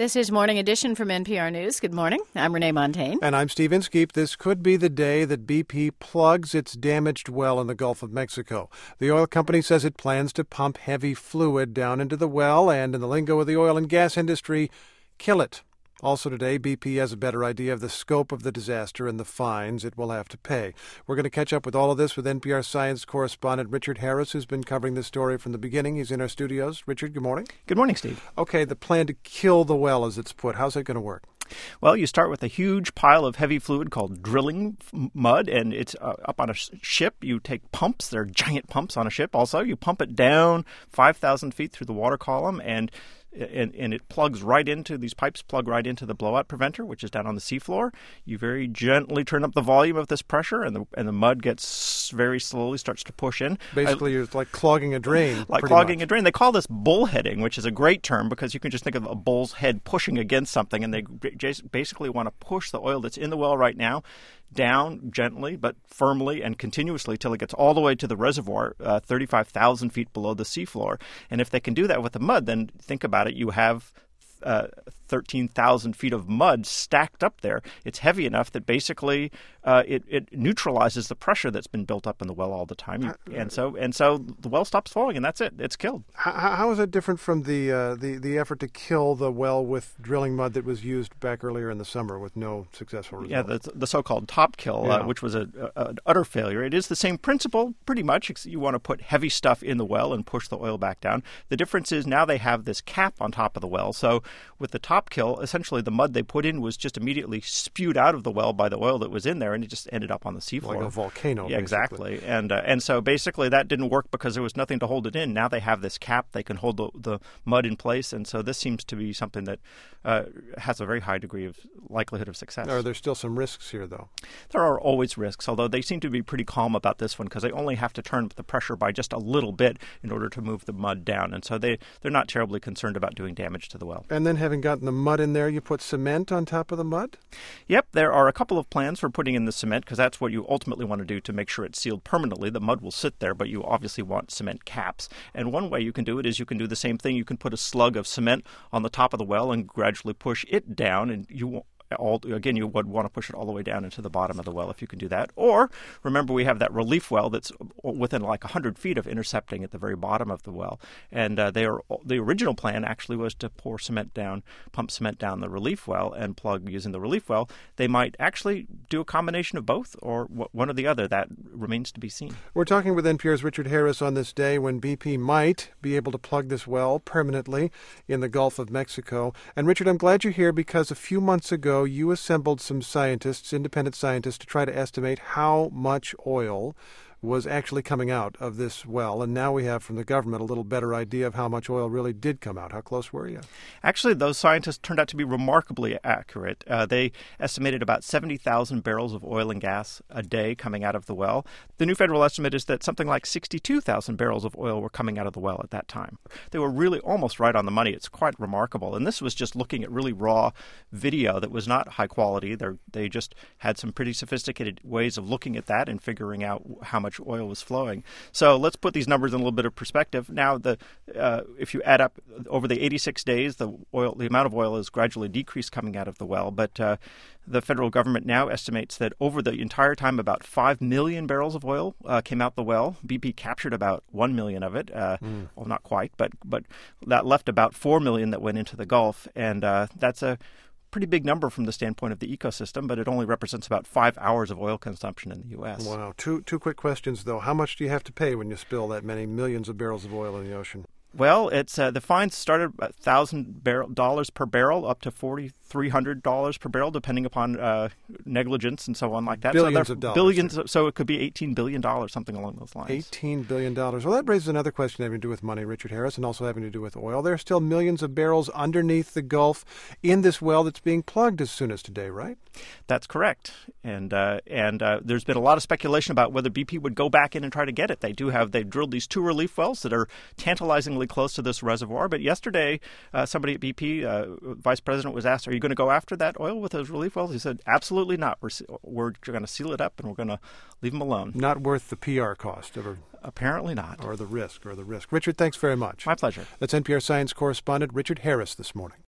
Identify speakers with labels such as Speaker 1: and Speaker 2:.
Speaker 1: This is Morning Edition from NPR News. Good morning. I'm Renee Montagne.
Speaker 2: And I'm Steve Inskeep. This could be the day that BP plugs its damaged well in the Gulf of Mexico. The oil company says it plans to pump heavy fluid down into the well and, in the lingo of the oil and gas industry, kill it. Also today, BP has a better idea of the scope of the disaster and the fines it will have to pay. We're going to catch up with all of this with NPR science correspondent Richard Harris, who's been covering this story from the beginning. He's in our studios. Richard, good morning.
Speaker 3: Good morning, Steve.
Speaker 2: Okay, the plan to kill the well, as it's put, how's that going to work?
Speaker 3: Well, you start with a huge pile of heavy fluid called drilling mud, and it's up on a ship. You take pumps. There are giant pumps on a ship also. You pump it down 5,000 feet through the water column, and it plugs right into, these pipes plug right into the blowout preventer, which is down on the seafloor. You very gently turn up the volume of this pressure, and the mud gets very slowly starts to push in.
Speaker 2: Basically, it's like clogging a drain.
Speaker 3: Like clogging a drain. They call this bullheading, which is a great term because you can just think of a bull's head pushing against something, and they basically want to push the oil that's in the well right now down gently but firmly and continuously till it gets all the way to the reservoir, 35,000 feet below the seafloor. And if they can do that with the mud, then think about it. You have 13,000 feet of mud stacked up there. It's heavy enough that basically it neutralizes the pressure that's been built up in the well all the time, and so the well stops flowing, and that's it. It's killed.
Speaker 2: How is that different from the effort to kill the well with drilling mud that was used back earlier in the summer with no successful result?
Speaker 3: Yeah, the so-called top kill, which was an utter failure. It is the same principle, pretty much. You want to put heavy stuff in the well and push the oil back down. The difference is now they have this cap on top of the well, so with the top kill, essentially the mud they put in was just immediately spewed out of the well by the oil that was in there, and it just ended up on the seafloor.
Speaker 2: Like a volcano,
Speaker 3: yeah,
Speaker 2: basically.
Speaker 3: Exactly. And so basically that didn't work because there was nothing to hold it in. Now they have this cap. They can hold the mud in place, and so this seems to be something that has a very high degree of likelihood of success.
Speaker 2: Are there still some risks here, though?
Speaker 3: There are always risks, although they seem to be pretty calm about this one because they only have to turn up the pressure by just a little bit in order to move the mud down, and so they're not terribly concerned about doing damage to the well.
Speaker 2: And then having gotten the mud in there, you put cement on top of the mud?
Speaker 3: Yep, there are a couple of plans for putting in the cement because that's what you ultimately want to do to make sure it's sealed permanently. The mud will sit there, but you obviously want cement caps. And one way you can do it is you can do the same thing. You can put a slug of cement on the top of the well and gradually push it down, and you would want to push it all the way down into the bottom of the well if you can do that. Or, remember, we have that relief well that's within like 100 feet of intercepting at the very bottom of the well. And the original plan actually was to pump cement down the relief well and plug using the relief well. They might actually do a combination of both or one or the other. That remains to be seen.
Speaker 2: We're talking with NPR's Richard Harris on this day when BP might be able to plug this well permanently in the Gulf of Mexico. And Richard, I'm glad you're here because a few months ago, you assembled some scientists, independent scientists, to try to estimate how much oil was actually coming out of this well. And now we have from the government a little better idea of how much oil really did come out. How close were you?
Speaker 3: Actually, those scientists turned out to be remarkably accurate. They estimated about 70,000 barrels of oil and gas a day coming out of the well. The new federal estimate is that something like 62,000 barrels of oil were coming out of the well at that time. They were really almost right on the money. It's quite remarkable. And this was just looking at really raw video that was not high quality. They just had some pretty sophisticated ways of looking at that and figuring out how much oil was flowing. So let's put these numbers in a little bit of perspective. Now, if you add up over the 86 days, the amount of oil is gradually decreased coming out of the well. But the federal government now estimates that over the entire time, about 5 million barrels of oil came out the well. BP captured about 1 million of it. Well, not quite, but that left about 4 million that went into the Gulf, and that's a pretty big number from the standpoint of the ecosystem, but it only represents about 5 hours of oil consumption in the U.S.
Speaker 2: Wow. Two quick questions, though. How much do you have to pay when you spill that many millions of barrels of oil in the ocean?
Speaker 3: Well, it's the fines started at $1,000 per barrel up to $4,300 per barrel, depending upon negligence and so on like that.
Speaker 2: Billions of dollars.
Speaker 3: Billions, so it could be $18 billion, something along those lines.
Speaker 2: $18 billion. Well, that raises another question having to do with money, Richard Harris, and also having to do with oil. There are still millions of barrels underneath the Gulf in this well that's being plugged as soon as today, right?
Speaker 3: That's correct. And there's been a lot of speculation about whether BP would go back in and try to get it. They've drilled these 2 relief wells that are tantalizingly close to this reservoir. But yesterday, somebody at BP, Vice President, was asked, "Are you going to go after that oil with those relief wells?" He said, "Absolutely not. We're going to seal it up and we're going to leave them alone."
Speaker 2: Not worth the PR cost,
Speaker 3: apparently not,
Speaker 2: or the risk. Richard, thanks very much.
Speaker 3: My pleasure.
Speaker 2: That's NPR science correspondent Richard Harris this morning.